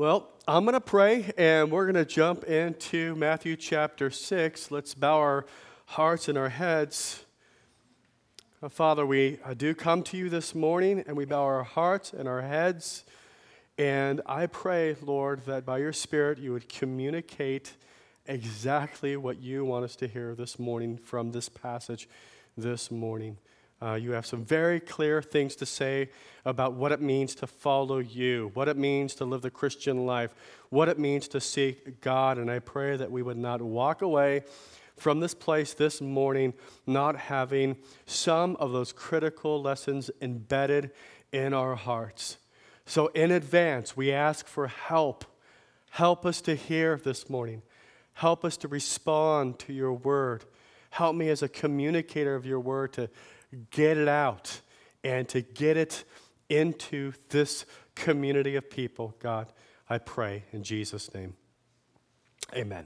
Well, I'm going to pray, and we're going to jump into Matthew chapter 6. Let's bow our hearts and our heads. Father, we do come to you this morning, and we bow our hearts and our heads. And I pray, Lord, that by your Spirit you would communicate exactly what you want us to hear this morning from this passage this morning. You have some very clear things to say about what it means to follow you, what it means to live the Christian life, what it means to seek God. And I pray that we would not walk away from this place this morning not having some of those critical lessons embedded in our hearts. So in advance, we ask for help. Help us to hear this morning. Help us to respond to your word. Help me as a communicator of your word to get it out and to get it into this community of people. God, I pray in Jesus' name. Amen.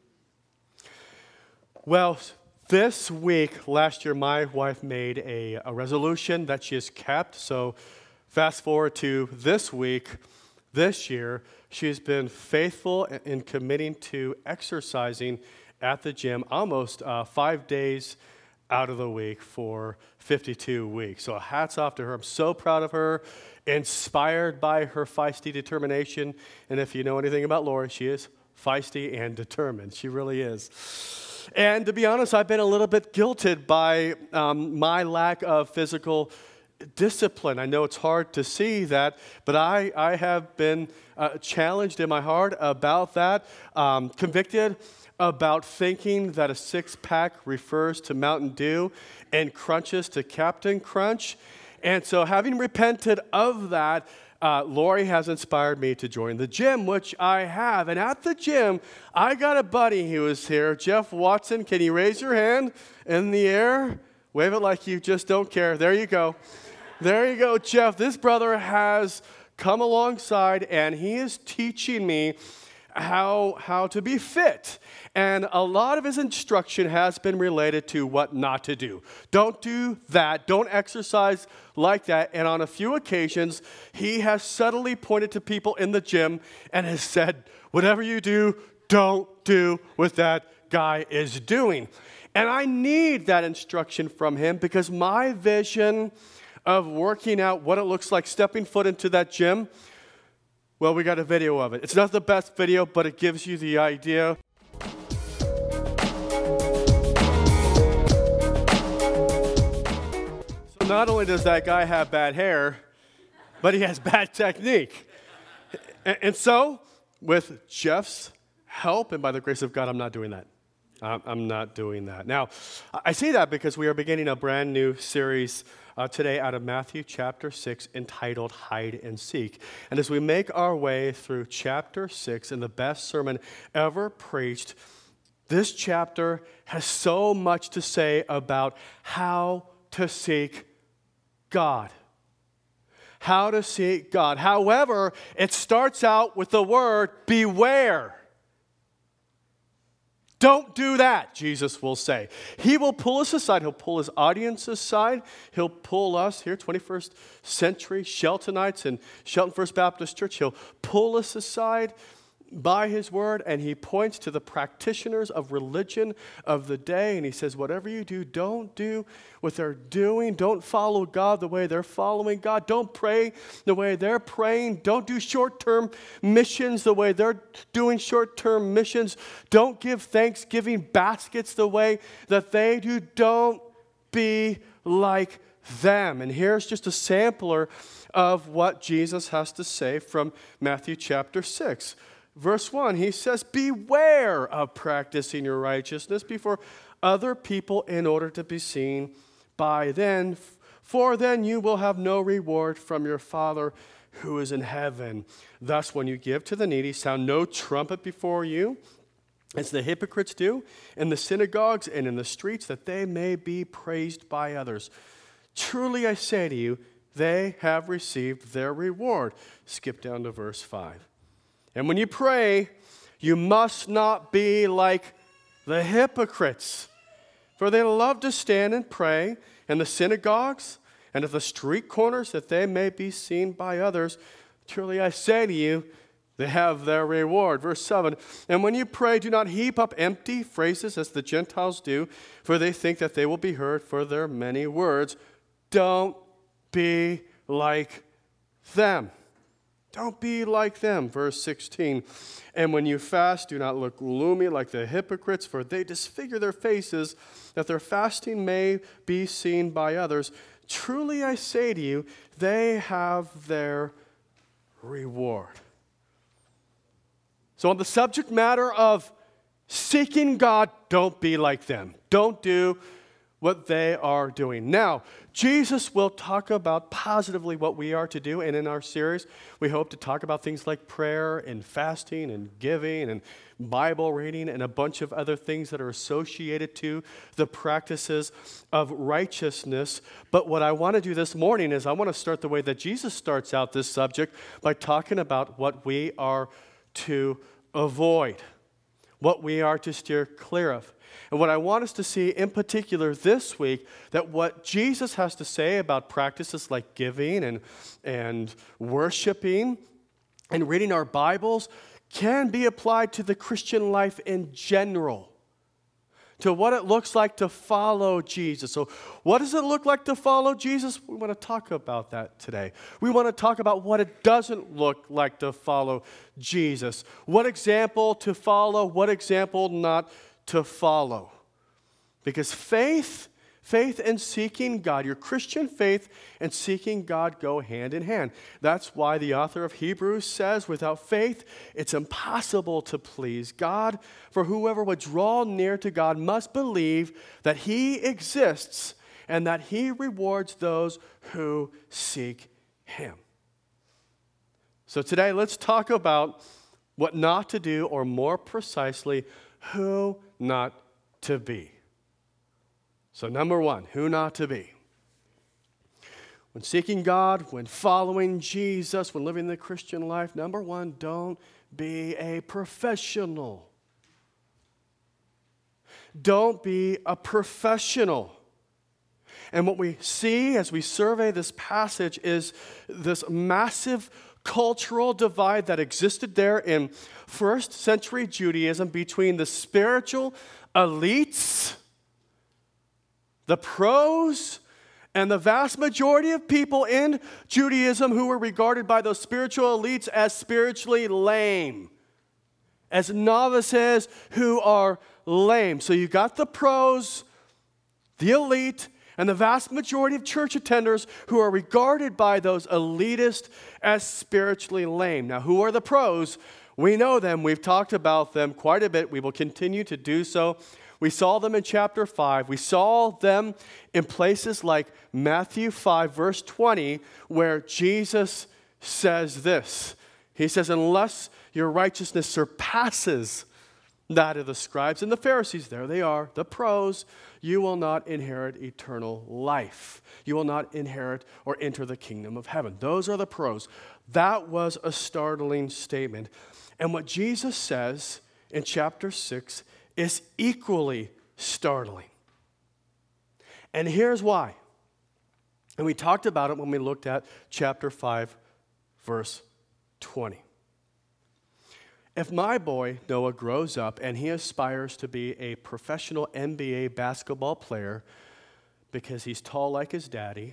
Well, this week, last year, my wife made a resolution that she has kept. So fast forward to this week, this year, she's been faithful in committing to exercising at the gym almost 5 days out of the week for 52 weeks. So hats off to her. I'm so proud of her, inspired by her feisty determination. And if you know anything about Lori, she is feisty and determined. She really is. And to be honest, I've been a little bit guilted by my lack of physical discipline. I know it's hard to see that, but I have been challenged in my heart about that, convicted about thinking that a six-pack refers to Mountain Dew and Crunches to Captain Crunch. And so having repented of that, Lori has inspired me to join the gym, which I have. And at the gym, I got a buddy who is here, Jeff Watson. Can you raise your hand in the air? Wave it like you just don't care. There you go. There you go, Jeff. This brother has come alongside, and he is teaching me how to be fit. And a lot of his instruction has been related to what not to do. Don't do that. Don't exercise like that. And on a few occasions, he has subtly pointed to people in the gym and has said, whatever you do, don't do what that guy is doing. And I need that instruction from him because my vision of working out, what it looks like stepping foot into that gym, well, we got a video of it. It's not the best video, but it gives you the idea. So not only does that guy have bad hair, but he has bad technique. And so, with Jeff's help, and by the grace of God, I'm not doing that. I'm not doing that. Now, I say that because we are beginning a brand new series today out of Matthew chapter 6 entitled Hide and Seek. And as we make our way through chapter 6 in the best sermon ever preached, this chapter has so much to say about how to seek God. How to seek God. However, it starts out with the word beware. Don't do that, Jesus will say. He will pull us aside. He'll pull his audience aside. He'll pull us here, 21st century Sheltonites and Shelton First Baptist Church. He'll pull us aside by his word, and he points to the practitioners of religion of the day, and he says, whatever you do, don't do what they're doing. Don't follow God the way they're following God. Don't pray the way they're praying. Don't do short-term missions the way they're doing short-term missions. Don't give Thanksgiving baskets the way that they do. Don't be like them. And here's just a sampler of what Jesus has to say from Matthew chapter 6. Verse 1, he says, beware of practicing your righteousness before other people in order to be seen by them, for then you will have no reward from your Father who is in heaven. Thus, when you give to the needy, sound no trumpet before you, as the hypocrites do in the synagogues and in the streets, that they may be praised by others. Truly I say to you, they have received their reward. Skip down to verse 5. And when you pray, you must not be like the hypocrites, for they love to stand and pray in the synagogues and at the street corners that they may be seen by others. Truly I say to you, They have their reward. Verse 7, and when you pray, do not heap up empty phrases as the Gentiles do, for they think that they will be heard for their many words. Don't be like them. Don't be like them. Verse 16, and when you fast, do not look gloomy like the hypocrites, for they disfigure their faces, that their fasting may be seen by others. Truly I say to you, they have their reward. So on the subject matter of seeking God, don't be like them. Don't do what they are doing. Now, Jesus will talk about positively what we are to do, and in our series, we hope to talk about things like prayer and fasting and giving and Bible reading and a bunch of other things that are associated to the practices of righteousness. But what I want to do this morning is I want to start the way that Jesus starts out this subject by talking about what we are to avoid, what we are to steer clear of. And what I want us to see in particular this week, that what Jesus has to say about practices like giving and worshiping and reading our Bibles can be applied to the Christian life in general, to what it looks like to follow Jesus. So what does it look like to follow Jesus? We want to talk about that today. We want to talk about what it doesn't look like to follow Jesus. What example to follow, what example not to follow. Because faith and seeking God, your Christian faith and seeking God go hand in hand. That's why the author of Hebrews says, without faith, it's impossible to please God. For whoever would draw near to God must believe that He exists and that He rewards those who seek Him. So today, let's talk about what not to do, or more precisely, who not to be. So number one, who not to be. When seeking God, when following Jesus, when living the Christian life, number one, don't be a professional. Don't be a professional. And what we see as we survey this passage is this massive cultural divide that existed there in first century Judaism between the spiritual elites, the pros, and the vast majority of people in Judaism who were regarded by those spiritual elites as spiritually lame, as novices who are lame. So you got the pros, the elite, and the vast majority of church attenders who are regarded by those elitists as spiritually lame. Now, who are the pros? We know them. We've talked about them quite a bit. We will continue to do so. We saw them in chapter 5. We saw them in places like Matthew 5, verse 20, where Jesus says this. He says, unless your righteousness surpasses that of the scribes and the Pharisees, there they are, the pros, you will not inherit eternal life. You will not inherit or enter the kingdom of heaven. Those are the pros. That was a startling statement. And what Jesus says in chapter 6 is equally startling. And here's why. And we talked about it when we looked at chapter 5, verse 20. If my boy, Noah, grows up and he aspires to be a professional NBA basketball player because he's tall like his daddy,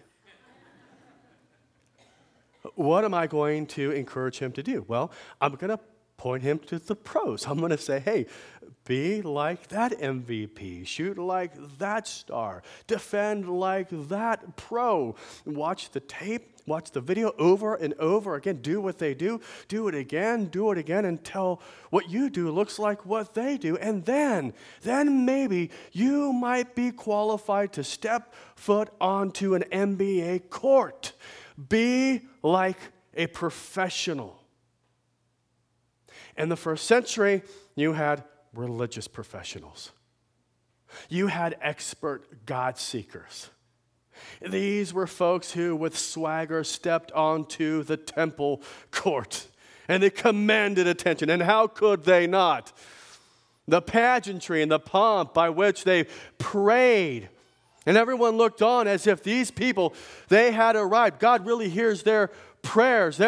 what am I going to encourage him to do? Well, I'm going to point him to the pros. I'm going to say, hey, be like that MVP. Shoot like that star. Defend like that pro. Watch the tape. Watch the video over and over again. Do what they do. Do it again until what you do looks like what they do. And then maybe you might be qualified to step foot onto an NBA court. Be like a professional. In the first century, you had religious professionals. You had expert God seekers. These were folks who, with swagger, stepped onto the temple court, and they commanded attention. And how could they not? The pageantry and the pomp by which they prayed, and everyone looked on as if these people, they had arrived. God really hears their prayers. They're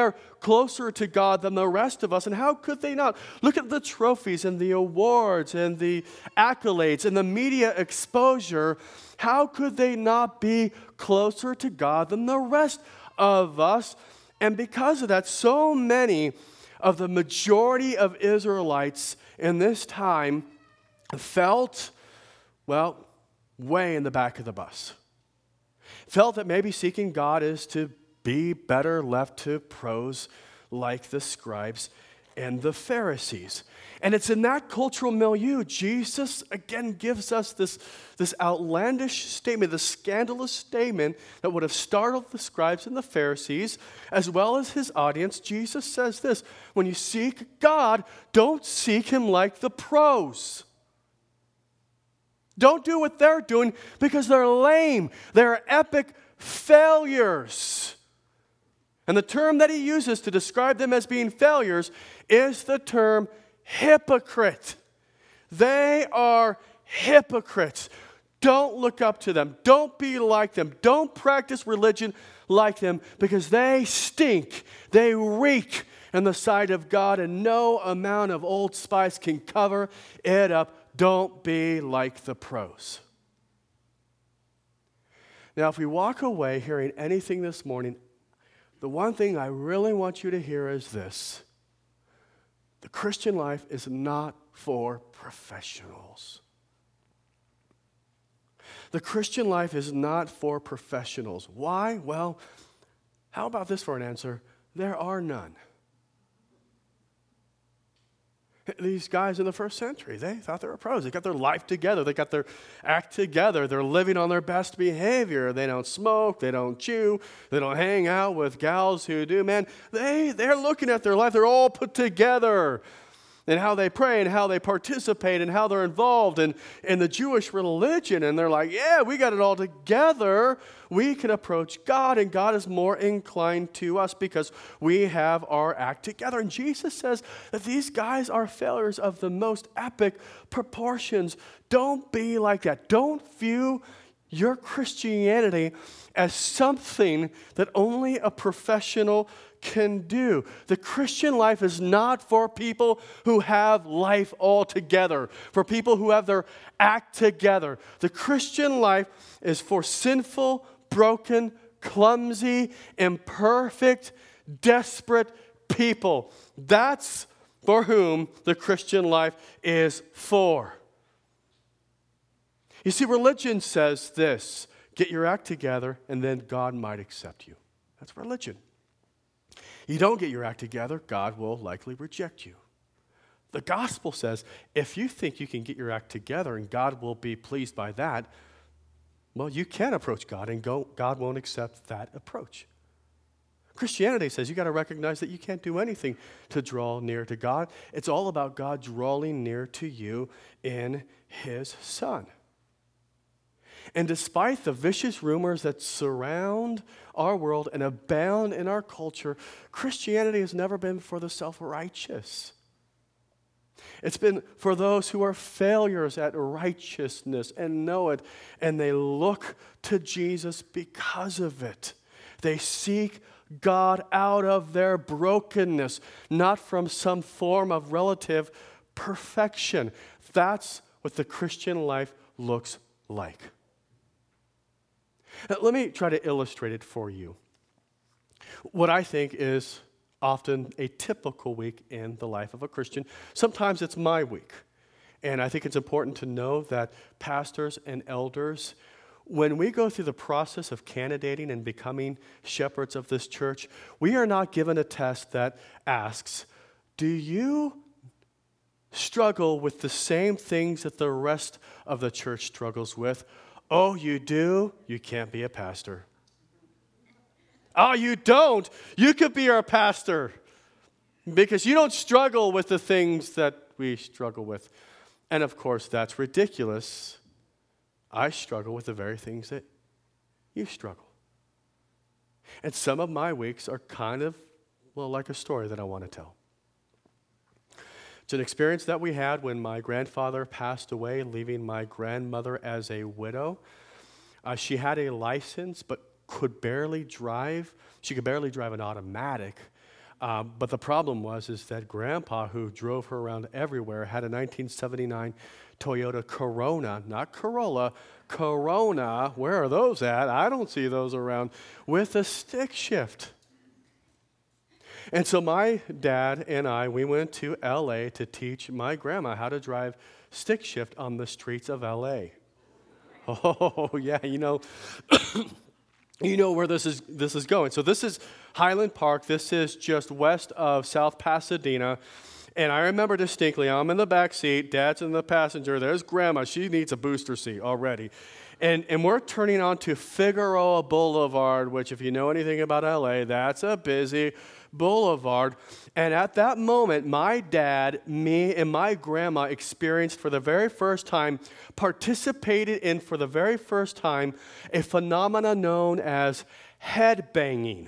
closer to God than the rest of us. And how could they not? Look at the trophies and the awards and the accolades and the media exposure. How could they not be closer to God than the rest of us? And because of that, so many of the majority of Israelites in this time felt, well, way in the back of the bus. Felt that maybe seeking God is to be better left to pros like the scribes and the Pharisees. And it's in that cultural milieu, Jesus again gives us this outlandish statement, this scandalous statement that would have startled the scribes and the Pharisees, as well as his audience. Jesus says this: when you seek God, don't seek him like the pros. Don't do what they're doing because they're lame. They're epic failures. And the term that he uses to describe them as being failures is the term hypocrite. They are hypocrites. Don't look up to them. Don't be like them. Don't practice religion like them because they stink. They reek in the sight of God, and no amount of Old Spice can cover it up. Don't be like the pros. Now, if we walk away hearing anything this morning, the one thing I really want you to hear is this: the Christian life is not for professionals. The Christian life is not for professionals. Why? Well, how about this for an answer? There are none. These guys in the first century, they thought they were pros. They got their life together. They got their act together. They're living on their best behavior. They don't smoke. They don't chew. They don't hang out with gals who do. Man, they're looking at their life. They're all put together. And how they pray and how they participate and how they're involved in the Jewish religion. And they're like, yeah, we got it all together. We can approach God, and God is more inclined to us because we have our act together. And Jesus says that these guys are failures of the most epic proportions. Don't be like that. Don't view your Christianity as something that only a professional can do. The Christian life is not for people who have life all together, for people who have their act together. The Christian life is for sinful, broken, clumsy, imperfect, desperate people. That's for whom the Christian life is for. You see, religion says this: get your act together and then God might accept you. That's religion. You don't get your act together, God will likely reject you. The gospel says, if you think you can get your act together and God will be pleased by that, well, you can approach God and God won't accept that approach. Christianity says you got to recognize that you can't do anything to draw near to God. It's all about God drawing near to you in his Son. And despite the vicious rumors that surround our world and abound in our culture, Christianity has never been for the self-righteous. It's been for those who are failures at righteousness and know it, and they look to Jesus because of it. They seek God out of their brokenness, not from some form of relative perfection. That's what the Christian life looks like. Now, let me try to illustrate it for you. What I think is often a typical week in the life of a Christian. Sometimes it's my week. And I think it's important to know that pastors and elders, when we go through the process of candidating and becoming shepherds of this church, we are not given a test that asks, do you struggle with the same things that the rest of the church struggles with? Oh, you do? You can't be a pastor. Oh, you don't? You could be our pastor because you don't struggle with the things that we struggle with. And of course, that's ridiculous. I struggle with the very things that you struggle. And some of my weeks are kind of, well, like a story that I want to tell. It's an experience that we had when my grandfather passed away, leaving my grandmother as a widow. She had a license, but could barely drive. She could barely drive an automatic. But the problem is that Grandpa, who drove her around everywhere, had a 1979 Toyota Corona, not Corolla, Corona. Where are those at? I don't see those around, with a stick shift. And so my dad and I, we went to L.A. to teach my grandma how to drive stick shift on the streets of L.A. Oh, yeah, you know where this is going. So this is Highland Park. This is just west of South Pasadena. And I remember distinctly, I'm in the back seat, Dad's in the passenger, there's Grandma, she needs a booster seat already. And we're turning onto Figueroa Boulevard, which if you know anything about LA, that's a busy boulevard. And at that moment, my dad, me, and my grandma experienced for the very first time, participated in for the very first time, a phenomena known as headbanging.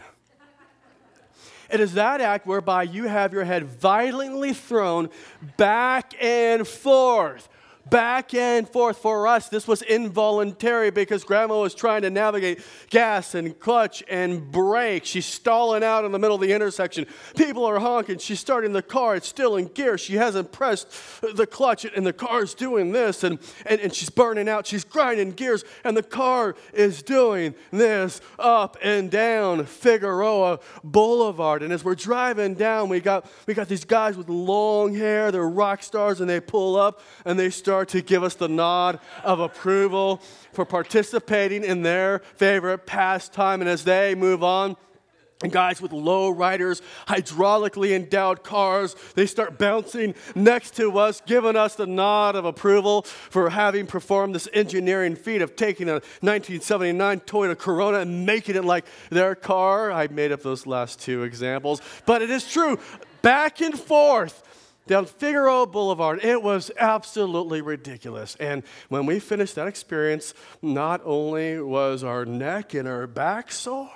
It is that act whereby you have your head violently thrown back and forth. Back and forth. For us, this was involuntary because Grandma was trying to navigate gas and clutch and brake. She's stalling out in the middle of the intersection. People are honking. She's starting the car. It's still in gear. She hasn't pressed the clutch, and the car's doing this, and she's burning out. She's grinding gears, and the car is doing this up and down Figueroa Boulevard. And as we're driving down, we got these guys with long hair. They're rock stars, and they pull up, and they start to give us the nod of approval for participating in their favorite pastime. And as they move on, and guys with low riders, hydraulically endowed cars, they start bouncing next to us, giving us the nod of approval for having performed this engineering feat of taking a 1979 Toyota Corona and making it like their car. I made up those last two examples, but it is true. Back and forth down Figueroa Boulevard. It was absolutely ridiculous. And when we finished that experience, not only was our neck and our back sore,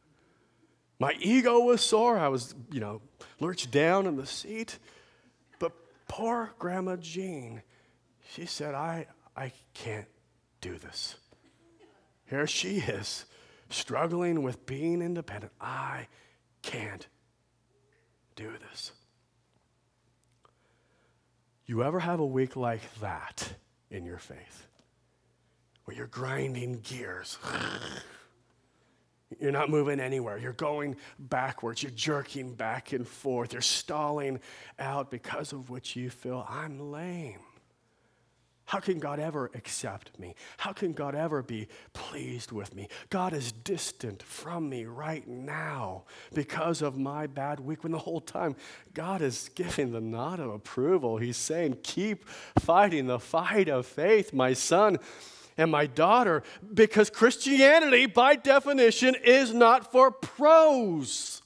my ego was sore. I was, lurched down in the seat. But poor Grandma Jean, she said, I can't do this. Here she is, struggling with being independent. I can't do this. You ever have a week like that in your faith, where you're grinding gears? You're not moving anywhere. You're going backwards. You're jerking back and forth. You're stalling out because of which you feel, I'm lame. How can God ever accept me? How can God ever be pleased with me? God is distant from me right now because of my bad week, when the whole time God is giving the nod of approval. He's saying, keep fighting the fight of faith, my son and my daughter, because Christianity, by definition, is not for pros.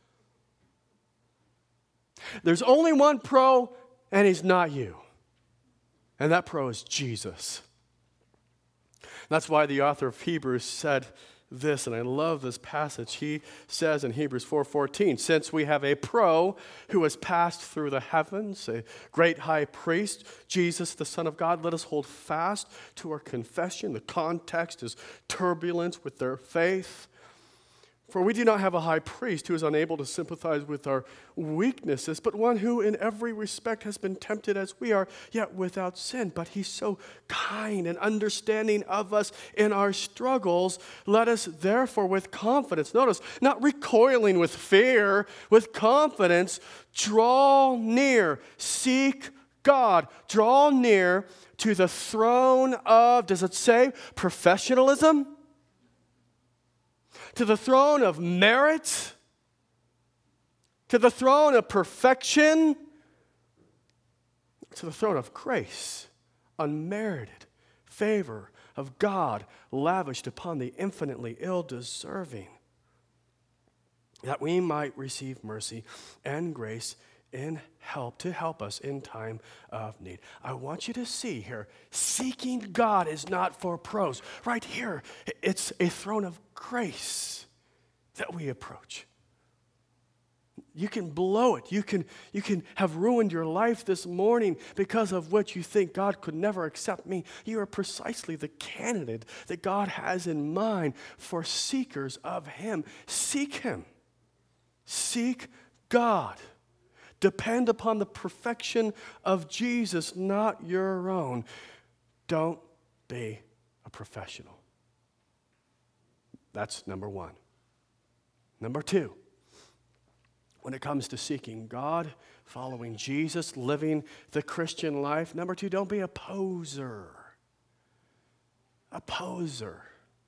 There's only one pro, and he's not you. And that pro is Jesus. That's why the author of Hebrews said this, and I love this passage. He says in Hebrews 4:14, since we have a pro who has passed through the heavens, a great high priest, Jesus, the Son of God, let us hold fast to our confession. The context is turbulence with their faith. For we do not have a high priest who is unable to sympathize with our weaknesses, but one who in every respect has been tempted as we are, yet without sin. But he's so kind and understanding of us in our struggles. Let us therefore with confidence, notice, not recoiling with fear, with confidence, draw near, seek God, draw near to the throne of, does it say professionalism? To the throne of merit, to the throne of perfection, to the throne of grace, unmerited favor of God lavished upon the infinitely ill-deserving, that we might receive mercy and grace in help, to help us in time of need. I want you to see here, seeking God is not for pros. Right here, it's a throne of grace that we approach. You can blow it. You can have ruined your life this morning because of what you think God could never accept me. You are precisely the candidate that God has in mind for seekers of Him. Seek Him. Seek God. Depend upon the perfection of Jesus, not your own. Don't be a professional. That's number one. Number two, when it comes to seeking God, following Jesus, living the Christian life, number two, don't be a poser. A poser.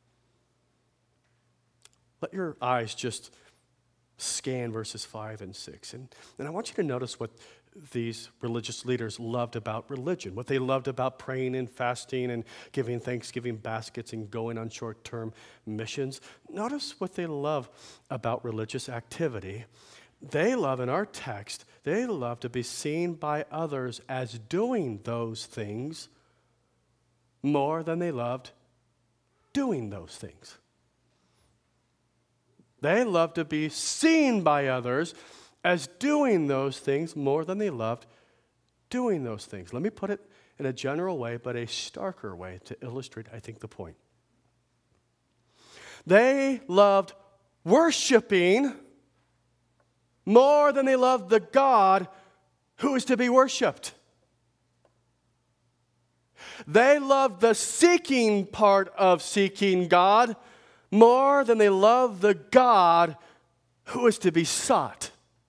Let your eyes just scan verses 5 and 6. And I want you to notice what these religious leaders loved about religion, what they loved about praying and fasting and giving Thanksgiving baskets and going on short-term missions. Notice what they love about religious activity. They love, in our text, they love to be seen by others as doing those things more than they loved doing those things. They love to be seen by others as doing those things more than they loved doing those things. Let me put it in a general way, but a starker way to illustrate, I think, the point. They loved worshiping more than they loved the God who is to be worshiped. They loved the seeking part of seeking God more than they loved the God who is to be sought.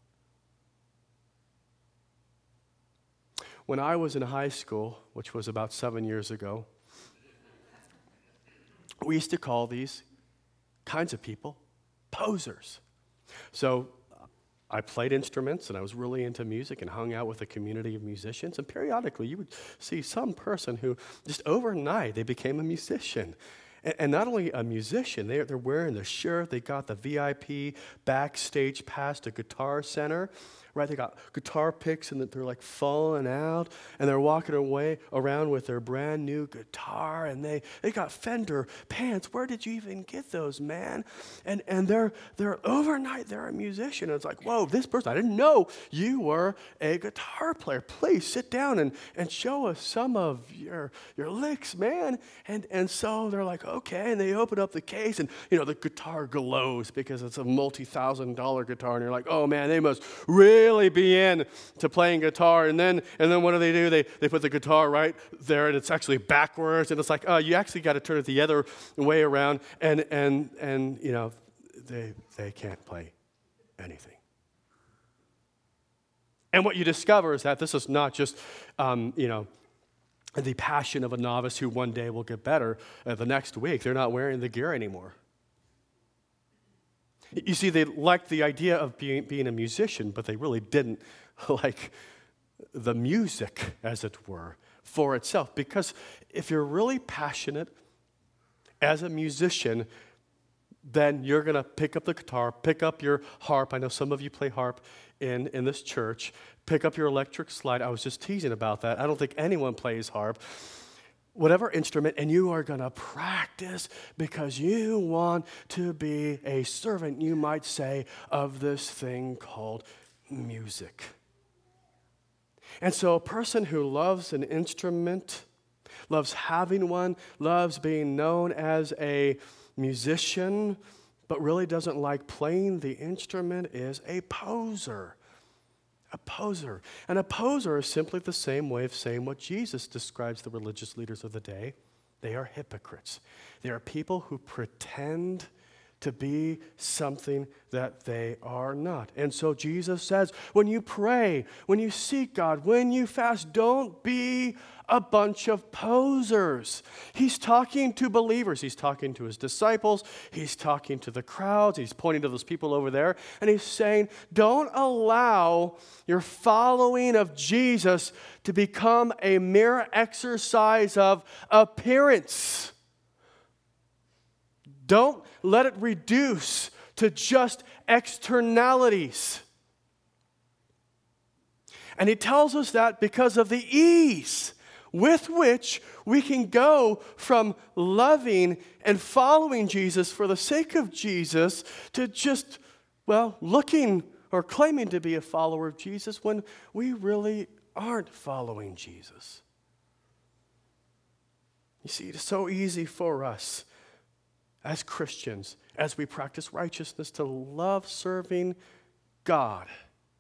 When I was in high school, which was about 7 years ago, we used to call these kinds of people posers. So I played instruments and I was really into music and hung out with a community of musicians. And periodically you would see some person who just overnight they became a musician. And not only a musician, they're wearing the shirt, they got the VIP backstage pass to Guitar Center, right? They got guitar picks and they're like falling out, and they're walking away around with their brand new guitar, and they got Fender pants. Where did you even get those, man? And they're overnight, they're a musician. And it's like, whoa, this person, I didn't know you were a guitar player. Please sit down and show us some of your licks, man. And so they're like, okay, and they open up the case, and the guitar glows because it's a multi-$1,000 guitar, and you're like, oh man, they must really be in to playing guitar. And then what do? They put the guitar right there, and it's actually backwards, and it's like, oh, you actually got to turn it the other way around, and they can't play anything. And what you discover is that this is not just the passion of a novice who one day will get better. The next week, they're not wearing the gear anymore. You see, they liked the idea of being a musician, but they really didn't like the music, as it were, for itself. Because if you're really passionate as a musician, then you're going to pick up the guitar, pick up your harp. I know some of you play harp in this church. Pick up your electric slide. I was just teasing about that. I don't think anyone plays harp. Whatever instrument, and you are going to practice because you want to be a servant, you might say, of this thing called music. And so a person who loves an instrument, loves having one, loves being known as a musician, but really doesn't like playing the instrument is a poser. A poser. And a poser is simply the same way of saying what Jesus describes the religious leaders of the day. They are hypocrites. They are people who pretend to be something that they are not. And so Jesus says, when you pray, when you seek God, when you fast, don't be a bunch of posers. He's talking to believers. He's talking to his disciples. He's talking to the crowds. He's pointing to those people over there. And he's saying, don't allow your following of Jesus to become a mere exercise of appearance. Don't let it reduce to just externalities. And he tells us that because of the ease with which we can go from loving and following Jesus for the sake of Jesus to just, looking or claiming to be a follower of Jesus when we really aren't following Jesus. You see, it's so easy for us as Christians, as we practice righteousness, to love serving God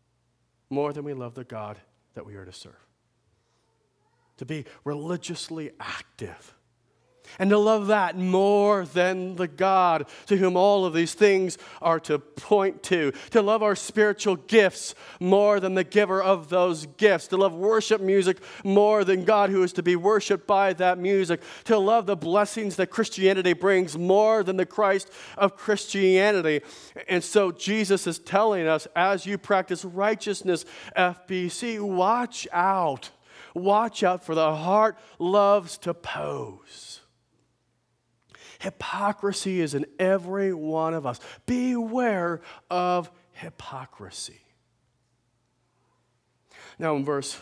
more than we love the God that we are to serve. To be religiously active. And to love that more than the God to whom all of these things are to point to. To love our spiritual gifts more than the giver of those gifts. To love worship music more than God who is to be worshiped by that music. To love the blessings that Christianity brings more than the Christ of Christianity. And so Jesus is telling us, as you practice righteousness, FBC, watch out. Watch out, for the heart loves to pose. Hypocrisy is in every one of us. Beware of hypocrisy. Now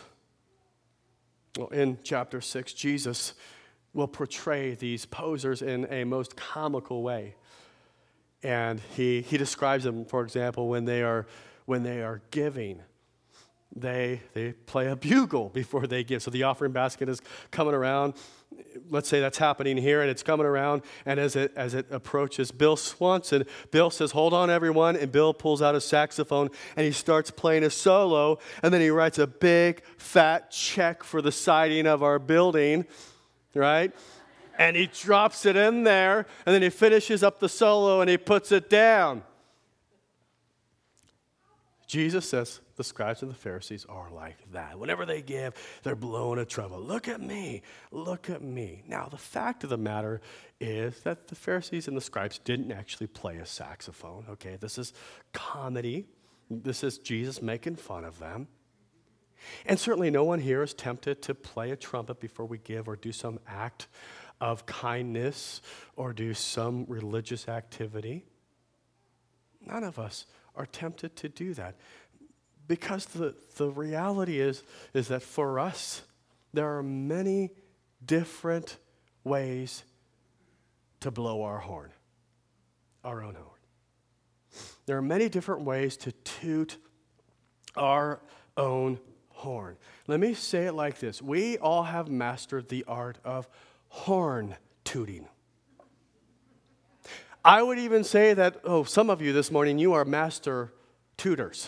in chapter 6, Jesus will portray these posers in a most comical way. And he describes them, for example, when they are giving. They play a bugle before they give. So the offering basket is coming around. Let's say that's happening here, and it's coming around. And as it approaches Bill Swanson, Bill says, "Hold on, everyone." And Bill pulls out a saxophone, and he starts playing a solo. And then he writes a big, fat check for the siding of our building, right? And he drops it in there, and then he finishes up the solo, and he puts it down. Jesus says the scribes and the Pharisees are like that. Whenever they give, they're blowing a trumpet. Look at me. Look at me. Now, the fact of the matter is that the Pharisees and the scribes didn't actually play a saxophone. Okay, this is comedy. This is Jesus making fun of them. And certainly no one here is tempted to play a trumpet before we give or do some act of kindness or do some religious activity. None of us are tempted to do that, because the reality is that for us, there are many different ways to blow our horn, our own horn. There are many different ways to toot our own horn. Let me say it like this. We all have mastered the art of horn tooting. I would even say that, some of you this morning, you are master tutors.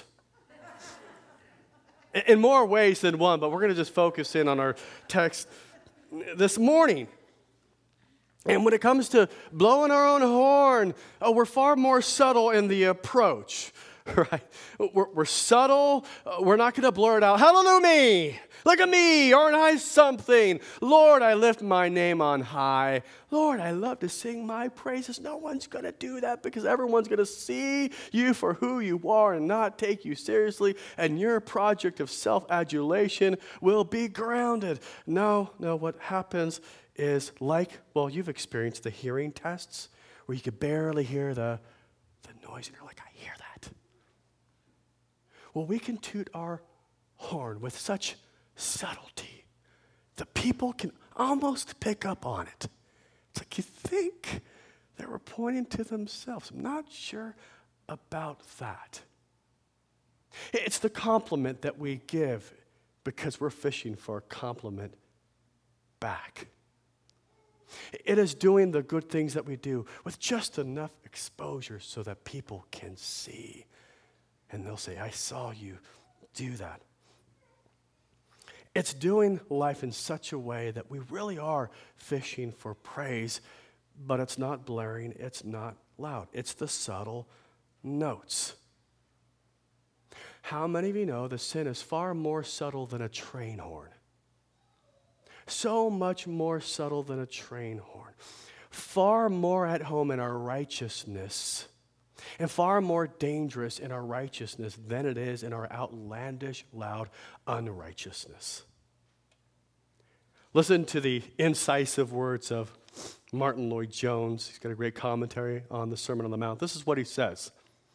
In more ways than one, but we're going to just focus in on our text this morning. And when it comes to blowing our own horn, we're far more subtle in the approach, right? We're subtle. We're not going to blur it out. Hallelujah! Look at me, aren't I something? Lord, I lift my name on high. Lord, I love to sing my praises. No one's going to do that because everyone's going to see you for who you are and not take you seriously, and your project of self-adulation will be grounded. No, what happens is you've experienced the hearing tests where you could barely hear the noise, and you're like, I hear that. Well, we can toot our horn with such subtlety. The people can almost pick up on it. It's like you think they were pointing to themselves. I'm not sure about that. It's the compliment that we give because we're fishing for a compliment back. It is doing the good things that we do with just enough exposure so that people can see. And they'll say, I saw you do that. It's doing life in such a way that we really are fishing for praise, but it's not blaring, it's not loud. It's the subtle notes. How many of you know the sin is far more subtle than a train horn? So much more subtle than a train horn. Far more at home in our righteousness, and far more dangerous in our righteousness than it is in our outlandish, loud unrighteousness. Listen to the incisive words of Martin Lloyd-Jones. He's got a great commentary on the Sermon on the Mount. This is what he says.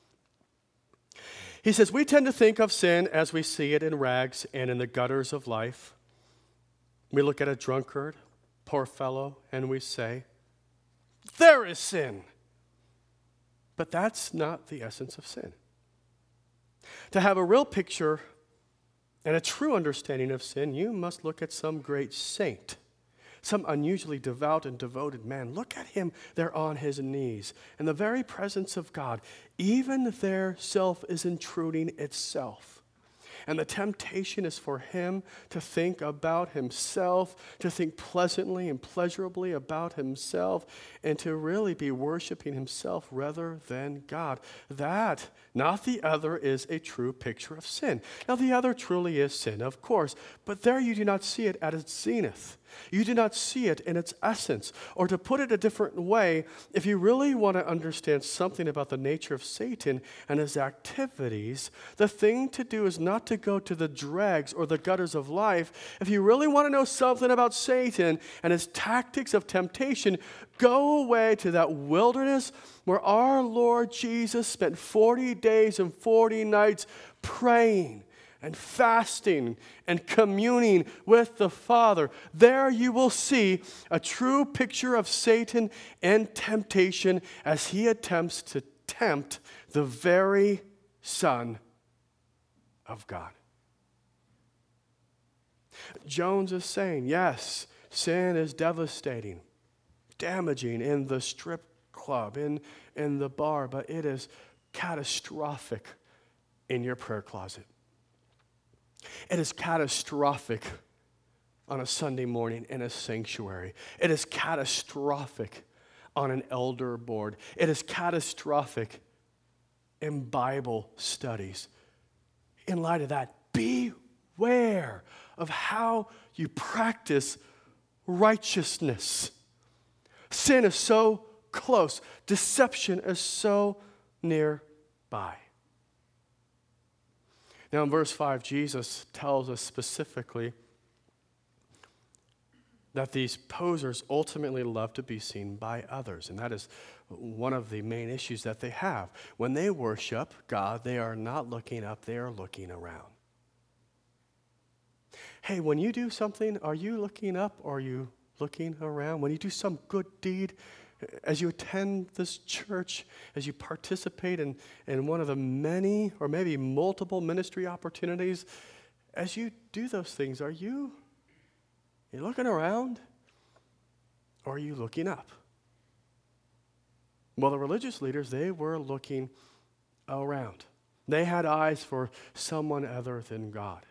He says, we tend to think of sin as we see it in rags and in the gutters of life. We look at a drunkard, poor fellow, and we say, there is sin. But that's not the essence of sin. To have a real picture and a true understanding of sin, you must look at some great saint, some unusually devout and devoted man. Look at him there on his knees in the very presence of God. Even their self is intruding itself. And the temptation is for him to think about himself, to think pleasantly and pleasurably about himself, and to really be worshiping himself rather than God. That, not the other, is a true picture of sin. Now, the other truly is sin, of course, but there you do not see it at its zenith. You do not see it in its essence. Or to put it a different way, if you really want to understand something about the nature of Satan and his activities, the thing to do is not to go to the dregs or the gutters of life. If you really want to know something about Satan and his tactics of temptation, go away to that wilderness where our Lord Jesus spent 40 days and 40 nights praying and fasting and communing with the Father. There you will see a true picture of Satan and temptation as he attempts to tempt the very Son of God. Jones is saying, yes, sin is devastating, damaging in the strip club, in the bar, but it is catastrophic in your prayer closet. It is catastrophic on a Sunday morning in a sanctuary. It is catastrophic on an elder board. It is catastrophic in Bible studies. In light of that, beware of how you practice righteousness. Sin is so close. Deception is so nearby. Now, in verse 5, Jesus tells us specifically that these posers ultimately love to be seen by others. And that is one of the main issues that they have. When they worship God, they are not looking up, they are looking around. Hey, when you do something, are you looking up or are you looking around? When you do some good deed, as you attend this church, as you participate in one of the many or maybe multiple ministry opportunities, as you do those things, are you looking around or are you looking up? Well, the religious leaders, they were looking around. They had eyes for someone other than God.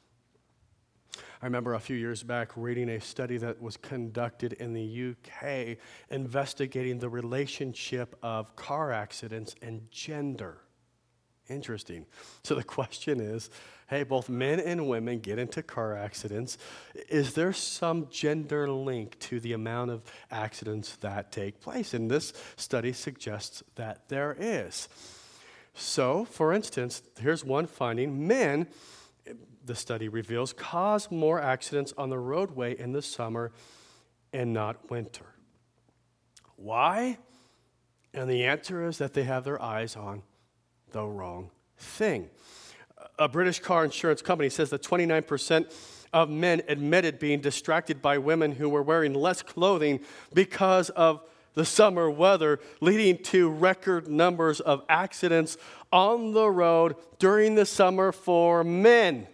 I remember a few years back reading a study that was conducted in the UK investigating the relationship of car accidents and gender. Interesting. So the question is, hey, both men and women get into car accidents. Is there some gender link to the amount of accidents that take place? And this study suggests that there is. So, for instance, here's one finding. Men, the study reveals, cause more accidents on the roadway in the summer and not winter. Why? And the answer is that they have their eyes on the wrong thing. A British car insurance company says that 29% of men admitted being distracted by women who were wearing less clothing because of the summer weather, leading to record numbers of accidents on the road during the summer for men.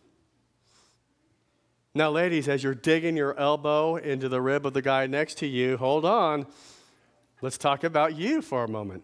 Now, ladies, as you're digging your elbow into the rib of the guy next to you, hold on. Let's talk about you for a moment.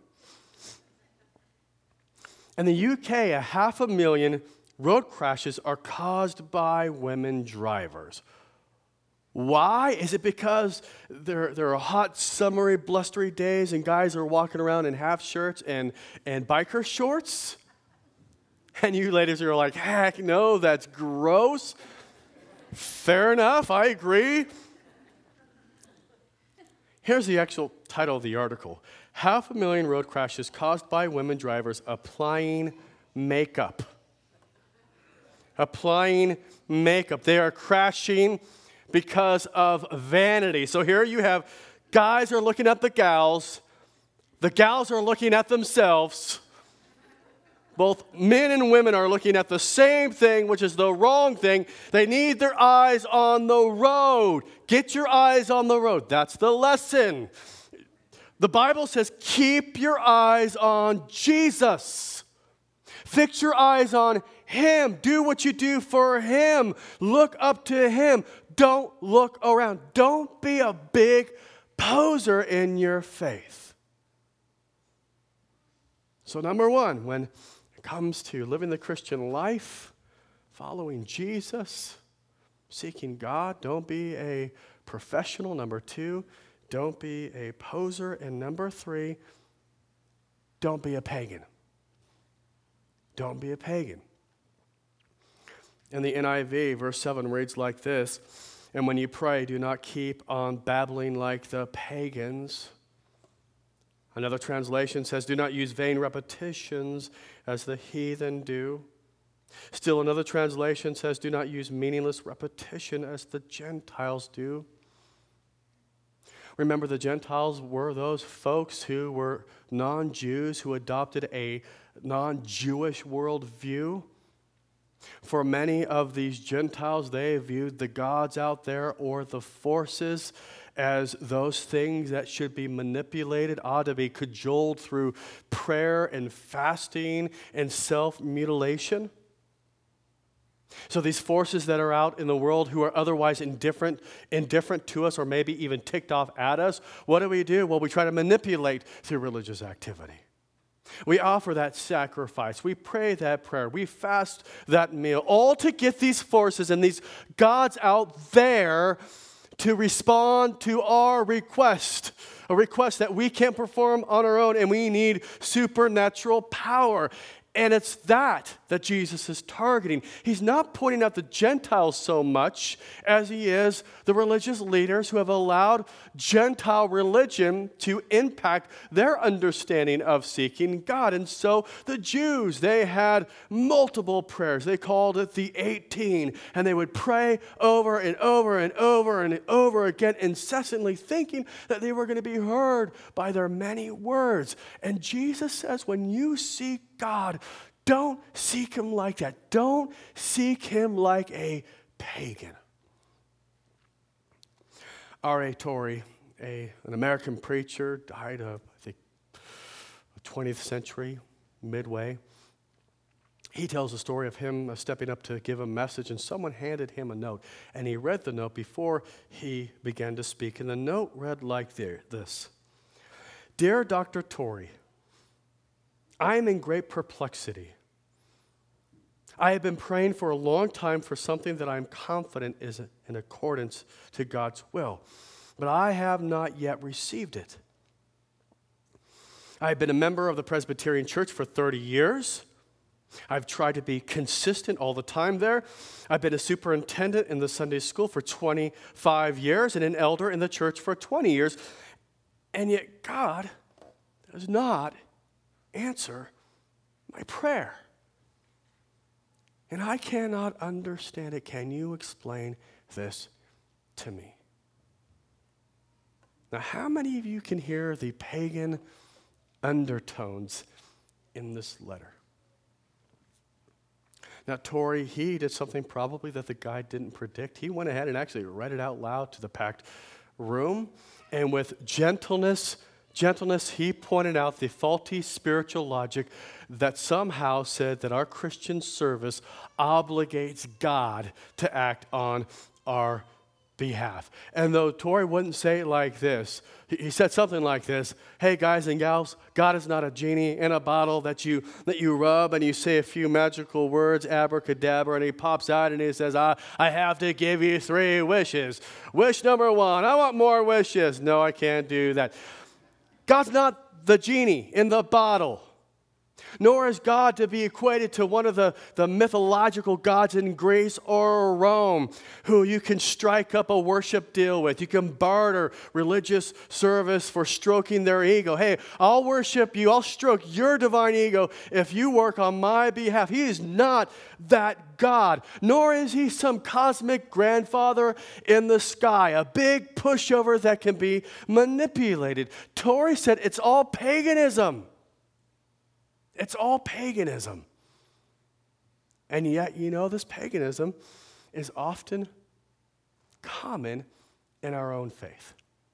In the UK, 500,000 road crashes are caused by women drivers. Why? Is it because there are hot, summery, blustery days and guys are walking around in half shirts and biker shorts? And you ladies are like, heck no, that's gross. Fair enough, I agree. Here's the actual title of the article. 500,000 road crashes caused by women drivers applying makeup. Applying makeup. They are crashing because of vanity. So here you have guys are looking at the gals are looking at themselves. Both men and women are looking at the same thing, which is the wrong thing. They need their eyes on the road. Get your eyes on the road. That's the lesson. The Bible says, keep your eyes on Jesus. Fix your eyes on Him. Do what you do for Him. Look up to Him. Don't look around. Don't be a big poser in your faith. So number one, when it comes to living the Christian life, following Jesus, seeking God. Don't be a professional. Number 2, don't be a poser. And number 3, don't be a pagan. Don't be a pagan. In the NIV, verse 7 reads like this, "And when you pray, do not keep on babbling like the pagans." Another translation says, "Do not use vain repetitions as the heathen do." Still another translation says, "Do not use meaningless repetition as the Gentiles do." Remember, the Gentiles were those folks who were non-Jews, who adopted a non-Jewish worldview. For many of these Gentiles, they viewed the gods out there or the forces as those things that should be manipulated, ought to be cajoled through prayer and fasting and self-mutilation. So these forces that are out in the world who are otherwise indifferent to us or maybe even ticked off at us, what do? Well, we try to manipulate through religious activity. We offer that sacrifice. We pray that prayer. We fast that meal, all to get these forces and these gods out there to respond to our request, a request that we can't perform on our own, and we need supernatural power. And it's that Jesus is targeting. He's not pointing out the Gentiles so much as he is the religious leaders who have allowed Gentile religion to impact their understanding of seeking God. And so the Jews, they had multiple prayers. They called it the 18, and they would pray over and over and over and over again, incessantly thinking that they were going to be heard by their many words. And Jesus says, when you seek God, don't seek him like that. Don't seek him like a pagan. R.A. Torrey, an American preacher, died of, I think, the 20th century, midway. He tells a story of him stepping up to give a message, and someone handed him a note. And he read the note before he began to speak. And the note read like this: "Dear Dr. Torrey, I am in great perplexity. I have been praying for a long time for something that I am confident is in accordance to God's will, but I have not yet received it. I have been a member of the Presbyterian Church for 30 years. I've tried to be consistent all the time there. I've been a superintendent in the Sunday school for 25 years and an elder in the church for 20 years, and yet God does not answer my prayer. And I cannot understand it. Can you explain this to me?" Now, how many of you can hear the pagan undertones in this letter? Now, Torrey, he did something probably that the guy didn't predict. He went ahead and actually read it out loud to the packed room, and with gentleness, he pointed out the faulty spiritual logic that somehow said that our Christian service obligates God to act on our behalf. And though Torrey wouldn't say it like this, he said something like this: "Hey, guys and gals, God is not a genie in a bottle that you rub and you say a few magical words, abracadabra, and he pops out and he says, I have to give you 3 wishes. Wish number 1, I want more wishes. No, I can't do that." God's not the genie in the bottle, nor is God to be equated to one of the mythological gods in Greece or Rome who you can strike up a worship deal with. You can barter religious service for stroking their ego. Hey, I'll worship you, I'll stroke your divine ego if you work on my behalf. He is not that God, nor is he some cosmic grandfather in the sky, a big pushover that can be manipulated. Torrey said it's all paganism. It's all paganism. And yet, this paganism is often common in our own faith.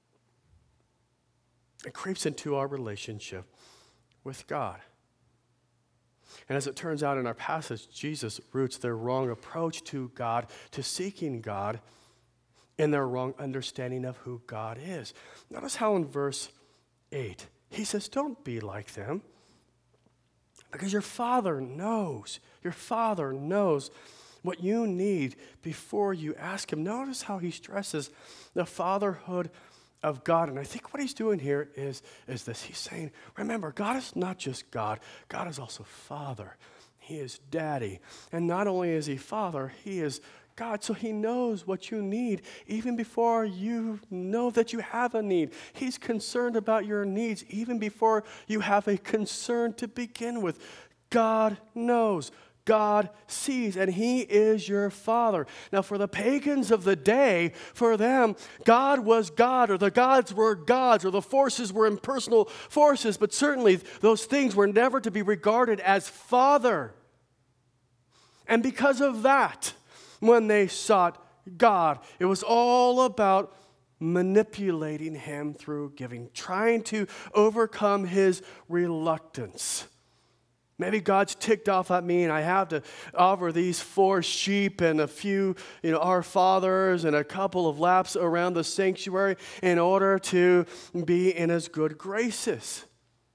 It creeps into our relationship with God. And as it turns out in our passage, Jesus roots their wrong approach to God, to seeking God, in their wrong understanding of who God is. Notice how in verse 8, he says, "Don't be like them, because your Father knows what you need before you ask him. Notice how he stresses the fatherhood of God. And I think what he's doing here is this. He's saying, remember, God is not just God. God is also Father. He is Daddy. And not only is he Father, he is God. So he knows what you need even before you know that you have a need. He's concerned about your needs even before you have a concern to begin with. God knows. God sees, and he is your Father. Now, for the pagans of the day, for them, God was God, or the gods were gods, or the forces were impersonal forces, but certainly those things were never to be regarded as Father. And because of that, when they sought God, it was all about manipulating him through giving, trying to overcome his reluctance. Maybe God's ticked off at me and I have to offer these 4 sheep and a few, Our Fathers and a couple of laps around the sanctuary in order to be in his good graces.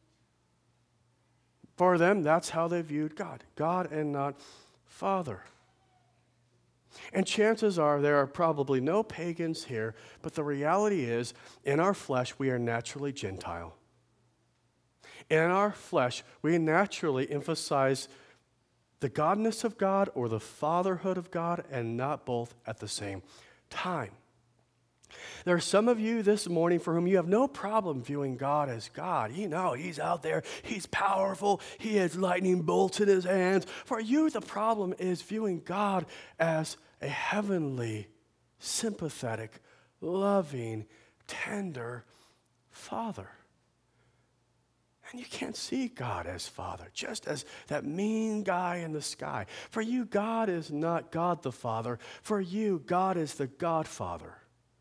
For them, that's how they viewed God. God and not Father. And chances are there are probably no pagans here, but the reality is, in our flesh, we are naturally Gentile. In our flesh, we naturally emphasize the godness of God or the fatherhood of God, and not both at the same time. There are some of you this morning for whom you have no problem viewing God as God. He's out there, he's powerful, he has lightning bolts in his hands. For you, the problem is viewing God as a heavenly, sympathetic, loving, tender Father. And you can't see God as Father, just as that mean guy in the sky. For you, God is not God the Father. For you, God is the Godfather.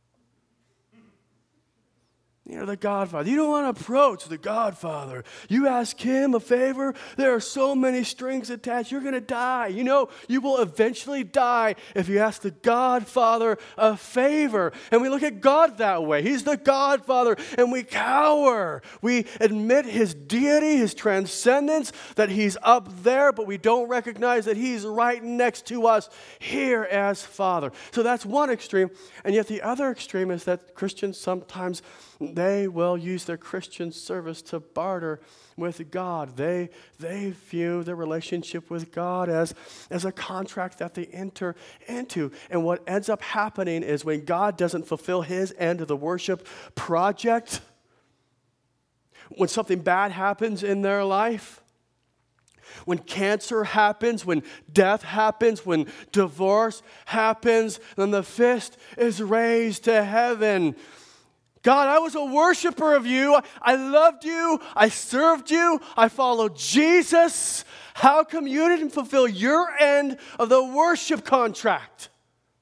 The Godfather. You don't want to approach the Godfather. You ask him a favor, there are so many strings attached, you're going to die. You will eventually die if you ask the Godfather a favor. And we look at God that way. He's the Godfather, and we cower. We admit his deity, his transcendence, that he's up there, but we don't recognize that he's right next to us here as Father. So that's one extreme. And yet the other extreme is that Christians sometimes they will use their Christian service to barter with God. They view their relationship with God as a contract that they enter into. And what ends up happening is when God doesn't fulfill his end of the worship project, when something bad happens in their life, when cancer happens, when death happens, when divorce happens, then the fist is raised to heaven. God, I was a worshiper of you. I loved you. I served you. I followed Jesus. How come you didn't fulfill your end of the worship contract?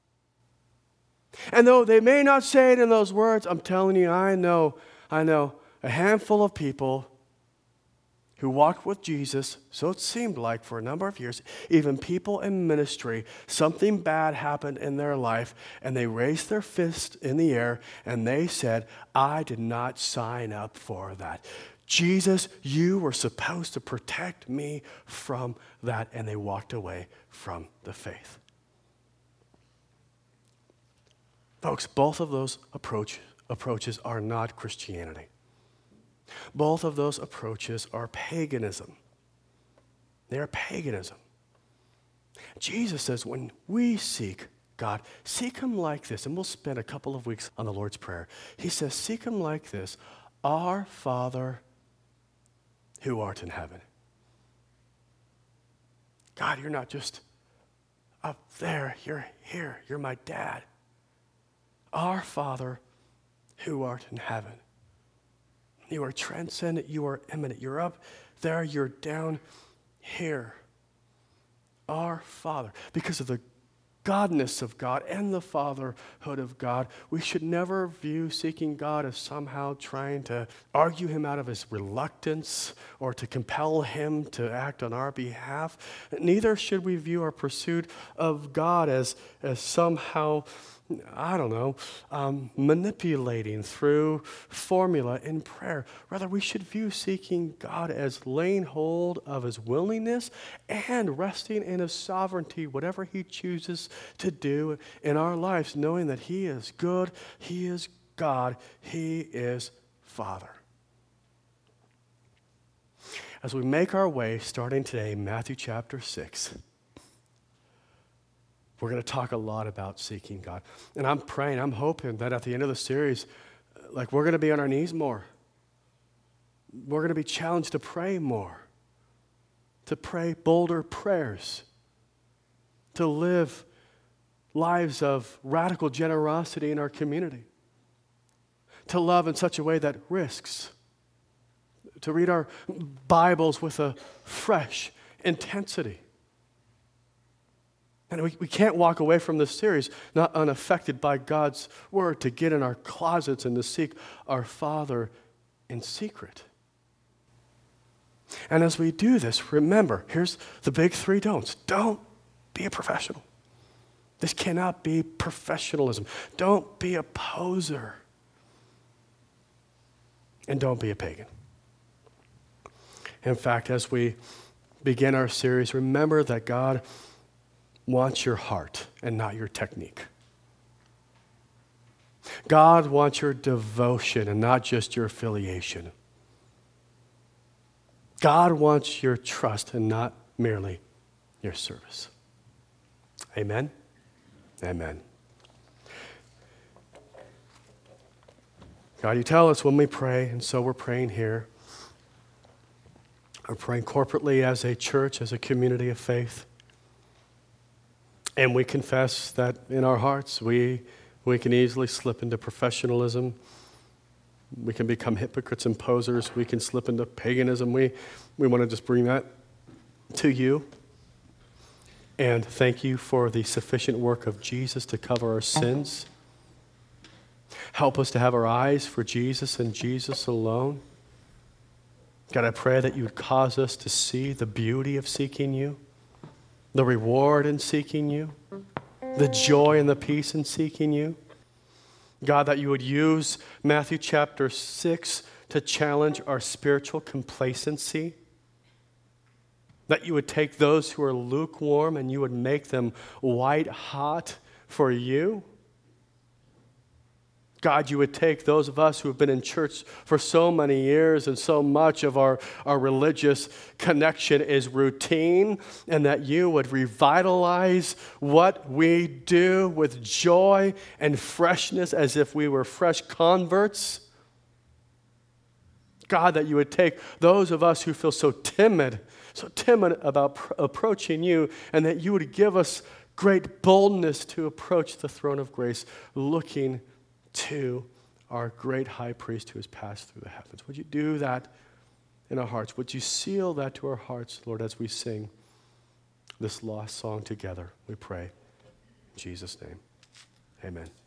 And though they may not say it in those words, I'm telling you, I know a handful of people who walked with Jesus, so it seemed like for a number of years, even people in ministry, something bad happened in their life, and they raised their fist in the air, and they said, I did not sign up for that. Jesus, you were supposed to protect me from that, and they walked away from the faith. Folks, both of those approaches are not Christianity. Both of those approaches are paganism. They are paganism. Jesus says when we seek God, seek him like this. And we'll spend a couple of weeks on the Lord's Prayer. He says, seek him like this. Our Father who art in heaven. God, you're not just up there. You're here. You're my dad. Our Father who art in heaven. You are transcendent. You are immanent. You're up there. You're down here. Our Father. Because of the godness of God and the fatherhood of God, we should never view seeking God as somehow trying to argue him out of his reluctance or to compel him to act on our behalf. Neither should we view our pursuit of God as somehow I don't know, manipulating through formula in prayer. Rather, we should view seeking God as laying hold of his willingness and resting in his sovereignty, whatever he chooses to do in our lives, knowing that he is good, he is God, he is Father. As we make our way, starting today, Matthew chapter 6, we're going to talk a lot about seeking God. And I'm praying, I'm hoping that at the end of the series, like we're going to be on our knees more. We're going to be challenged to pray more, to pray bolder prayers, to live lives of radical generosity in our community, to love in such a way that risks, to read our Bibles with a fresh intensity. And we can't walk away from this series not unaffected by God's word, to get in our closets and to seek our Father in secret. And as we do this, remember, here's the big three don'ts. Don't be a professional. This cannot be professionalism. Don't be a poser. And don't be a pagan. In fact, as we begin our series, remember that God wants your heart and not your technique. God wants your devotion and not just your affiliation. God wants your trust and not merely your service. Amen? Amen. God, you tell us when we pray, and so we're praying here. We're praying corporately as a church, as a community of faith. And we confess that in our hearts we can easily slip into professionalism. We can become hypocrites and posers. We can slip into paganism. We want to just bring that to you. And thank you for the sufficient work of Jesus to cover our sins. Help us to have our eyes for Jesus and Jesus alone. God, I pray that you would cause us to see the beauty of seeking you, the reward in seeking you, the joy and the peace in seeking you. God, that you would use Matthew chapter 6 to challenge our spiritual complacency. That you would take those who are lukewarm and you would make them white hot for you. God, you would take those of us who have been in church for so many years and so much of our religious connection is routine, and that you would revitalize what we do with joy and freshness as if we were fresh converts. God, that you would take those of us who feel so timid about approaching you, and that you would give us great boldness to approach the throne of grace, looking to our great high priest who has passed through the heavens. Would you do that in our hearts? Would you seal that to our hearts, Lord, as we sing this lost song together? We pray in Jesus' name. Amen.